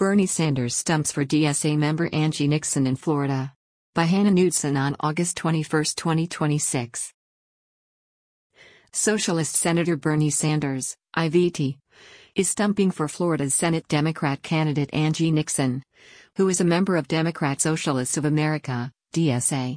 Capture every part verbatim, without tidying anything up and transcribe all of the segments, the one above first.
Bernie Sanders stumps for D S A member Angie Nixon in Florida. By Hannah Knudsen on August twenty-first, twenty twenty-six. Socialist Senator Bernie Sanders, I V T, is stumping for Florida's Senate Democrat candidate Angie Nixon, who is a member of Democrat Socialists of America, D S A.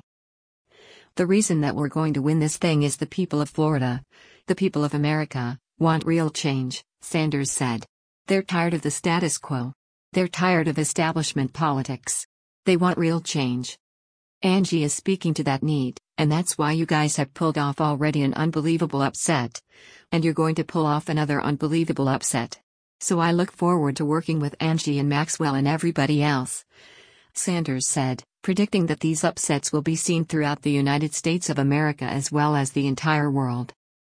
The reason that we're going to win this thing is the people of Florida, the people of America, want real change, Sanders said. They're tired of the status quo. They're tired of establishment politics. They want real change. Angie is speaking to that need, and that's why you guys have pulled off already an unbelievable upset. And you're going to pull off another unbelievable upset. So I look forward to working with Angie and Maxwell and everybody else, Sanders said, predicting that these upsets will be seen throughout the United States of America as well as the entire world.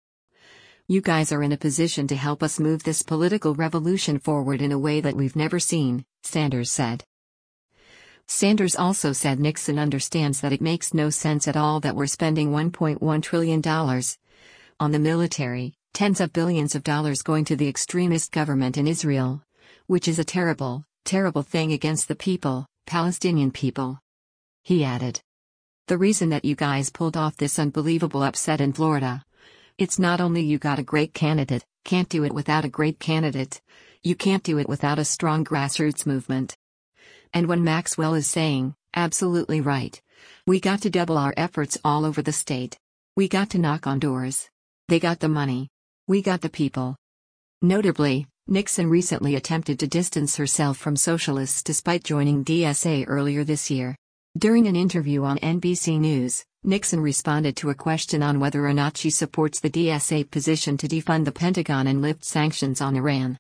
You guys are in a position to help us move this political revolution forward in a way that we've never seen, Sanders said. Sanders also said Nixon understands that it makes no sense at all that we're spending one point one trillion dollars on the military, tens of billions of dollars going to the extremist government in Israel, which is a terrible, terrible thing against the people, Palestinian people. He added. The reason that you guys pulled off this unbelievable upset in Florida, it's not only you got a great candidate, can't do it without a great candidate, you can't do it without a strong grassroots movement. And when Maxwell is saying, absolutely right, we got to double our efforts all over the state. We got to knock on doors. They got the money. We got the people. Notably, Nixon recently attempted to distance herself from socialists despite joining D S A earlier this year. During an interview on N B C News, Nixon responded to a question on whether or not she supports the D S A position to defund the Pentagon and lift sanctions on Iran.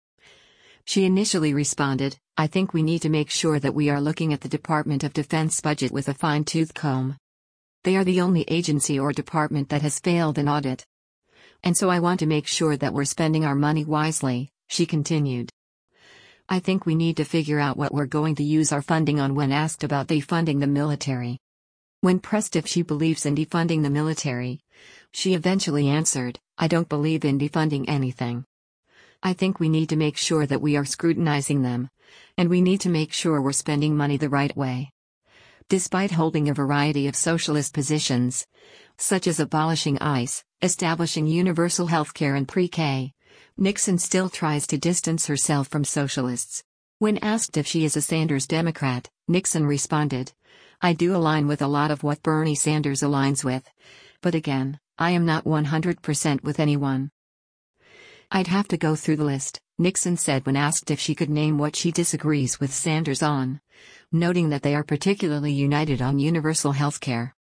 She initially responded, I think we need to make sure that we are looking at the Department of Defense budget with a fine-tooth comb. They are the only agency or department that has failed an audit. And so I want to make sure that we're spending our money wisely, she continued. I think we need to figure out what we're going to use our funding on when asked about defunding the military. When pressed if she believes in defunding the military, she eventually answered, I don't believe in defunding anything. I think we need to make sure that we are scrutinizing them, and we need to make sure we're spending money the right way. Despite holding a variety of socialist positions, such as abolishing ICE, establishing universal health care and pre-K, Nixon still tries to distance herself from socialists. When asked if she is a Sanders Democrat, Nixon responded, I do align with a lot of what Bernie Sanders aligns with, but again, I am not one hundred percent with anyone. I'd have to go through the list, Nixon said when asked if she could name what she disagrees with Sanders on, noting that they are particularly united on universal health care.